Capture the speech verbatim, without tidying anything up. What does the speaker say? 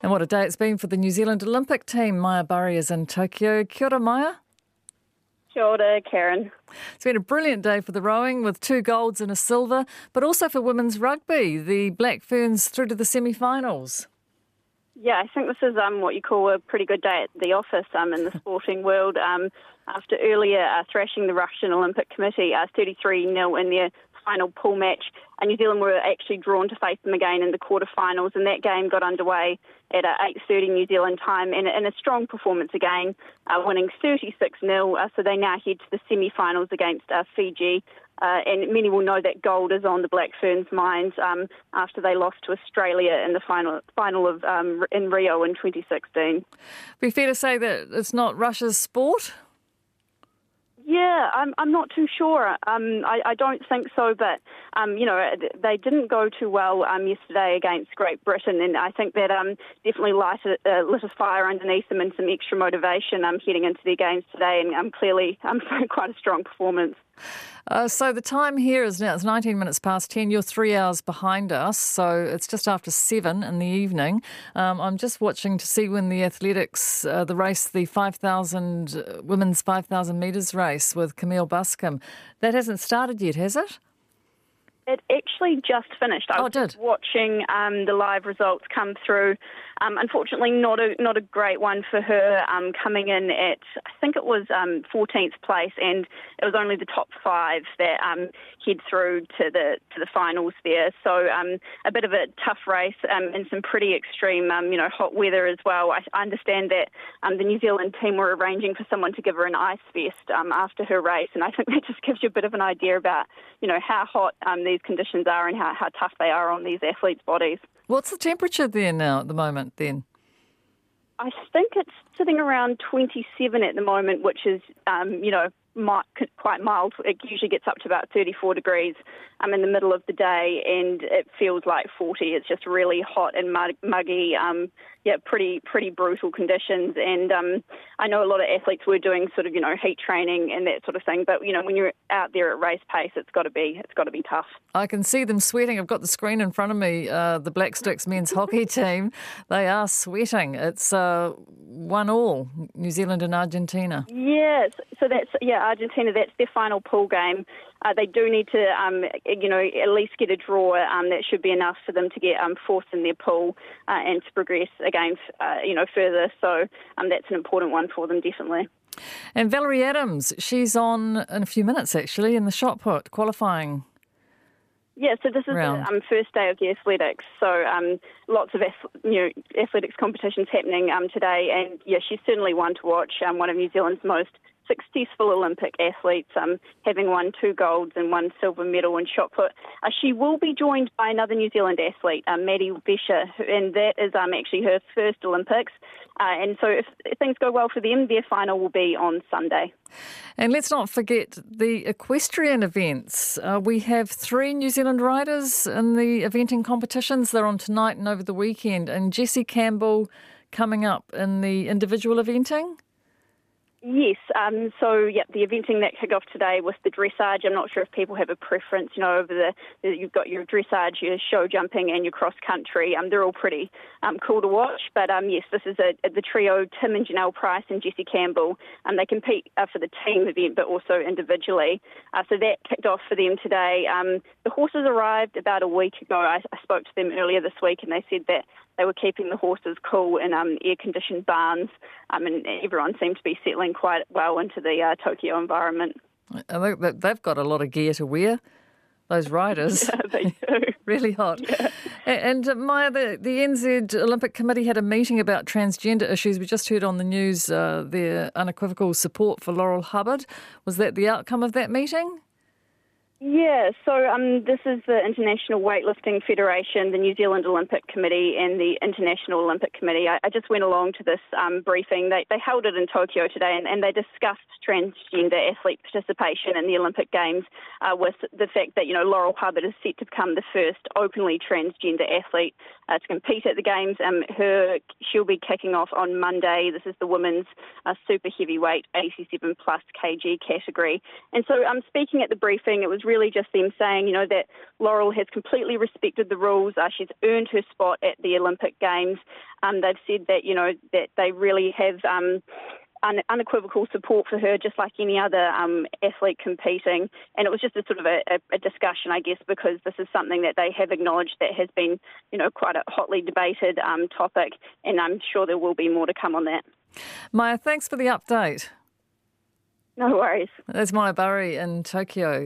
And what a day it's been for the New Zealand Olympic team. Maya Burry is in Tokyo. Kia ora, Maya. Kia ora, Karen. It's been a brilliant day for the rowing with two golds and a silver, but also for women's rugby. The Black Ferns through to the semi-finals. Yeah, I think this is um, what you call a pretty good day at the office um, in the sporting world. Um, after earlier uh, thrashing the Russian Olympic Committee uh, thirty-three nil in their final pool match, uh, New Zealand were actually drawn to face them again in the quarterfinals, and that game got underway at uh, eight thirty New Zealand time, and, and a strong performance again, uh, winning thirty-six nil. Uh, so they now head to the semi-finals against uh, Fiji. Uh, and many will know that gold is on the Black Ferns' minds um, after they lost to Australia in the final final of um, in Rio in twenty sixteen. Be fair to say that it's not Russia's sport? Yeah, I'm I'm not too sure. Um, I, I don't think so, but um, you know, they didn't go too well um, yesterday against Great Britain, and I think that um, definitely lighted, uh, lit a fire underneath them and some extra motivation um, heading into their games today, and um, clearly um, quite a strong performance. Uh, so the time here is now, it's nineteen minutes past ten. You're three hours behind us, so it's just after seven in the evening. Um, I'm just watching to see when the athletics, uh, the race, the five thousand, uh, women's five thousand metres race with Camille Buscombe, that hasn't started yet, has it? It actually just finished. I oh, was it did. watching um, the live results come through. Um, unfortunately, not a not a great one for her, um, coming in at, I think it was um, fourteenth place, and it was only the top five that um, head through to the to the finals there. So um, a bit of a tough race um, and some pretty extreme, um, you know, hot weather as well. I, I understand that um, the New Zealand team were arranging for someone to give her an ice vest um, after her race, and I think that just gives you a bit of an idea about, you know, how hot um, these conditions are and how, how tough they are on these athletes' bodies. What's the temperature there now at the moment then? I think it's sitting around twenty-seven at the moment, which is, um, you know, mi- quite mild. It usually gets up to about thirty-four degrees um, in the middle of the day, and it feels like forty. It's just really hot and mug- muggy. Um, yeah, pretty pretty brutal conditions. And um, I know a lot of athletes were doing sort of, you know, heat training and that sort of thing. But, you know, when you're out there at race pace, it's got to be it's got to be tough. I can see them sweating. I've got the screen in front of me, uh, the Black Sticks men's hockey team. They are sweating. It's uh, one all, New Zealand and Argentina. Yes, so that's, yeah, Argentina, that's their final pool game. Uh, they do need to, um, you know, at least get a draw. Um, that should be enough for them to get um, fourth in their pool uh, and to progress again, uh, you know, further. So um, that's an important one for them, definitely. And Valerie Adams, she's on in a few minutes, actually, in the shot put, qualifying. Yeah, so this is round. the um, first day of the athletics. So um, lots of ath- you know, athletics competitions happening um, today. And, yeah, she's certainly one to watch, um, one of New Zealand's most successful Olympic athletes, um, having won two golds and one silver medal in shot put. Uh, she will be joined by another New Zealand athlete, um, Maddie Bescher, and that is um, actually her first Olympics. Uh, and so if, if things go well for them, their final will be on Sunday. And let's not forget the equestrian events. Uh, we have three New Zealand riders in the eventing competitions. They're on tonight and over the weekend. And Jessie Campbell coming up in the individual eventing. Yes, um, so yeah, the eventing that kicked off today was the dressage. I'm not sure if people have a preference, you know, over the, the you've got your dressage, your show jumping and your cross country. Um, they're all pretty um, cool to watch. But um, yes, this is a, the trio, Tim and Janelle Price and Jessie Campbell. Um, they compete uh, for the team event, but also individually. Uh, so that kicked off for them today. Um, the horses arrived about a week ago. I, I spoke to them earlier this week, and they said that they were keeping the horses cool in um, air-conditioned barns, um, and everyone seemed to be settling quite well into the uh, Tokyo environment. I think they've got a lot of gear to wear, those riders. Yeah, they do. Really hot. Yeah. And uh, Maya, the, the N Z Olympic Committee had a meeting about transgender issues. We just heard on the news uh, their unequivocal support for Laurel Hubbard. Was that the outcome of that meeting? Yeah, so um, this is the International Weightlifting Federation, the New Zealand Olympic Committee and the International Olympic Committee. I, I just went along to this um, briefing. They, they held it in Tokyo today, and, and they discussed transgender athlete participation in the Olympic Games uh, with the fact that, you know, Laurel Hubbard is set to become the first openly transgender athlete uh, to compete at the Games. Um, her She'll be kicking off on Monday. This is the women's uh, super heavyweight eighty-seven plus kg category. And so um, speaking at the briefing, it was really really just them saying, you know, that Laurel has completely respected the rules. Uh, she's earned her spot at the Olympic Games. Um, they've said that, you know, that they really have um, un- unequivocal support for her, just like any other um, athlete competing. And it was just a sort of a, a discussion, I guess, because this is something that they have acknowledged that has been, you know, quite a hotly debated um, topic. And I'm sure there will be more to come on that. Maya, thanks for the update. No worries. There's Maya Burry in Tokyo.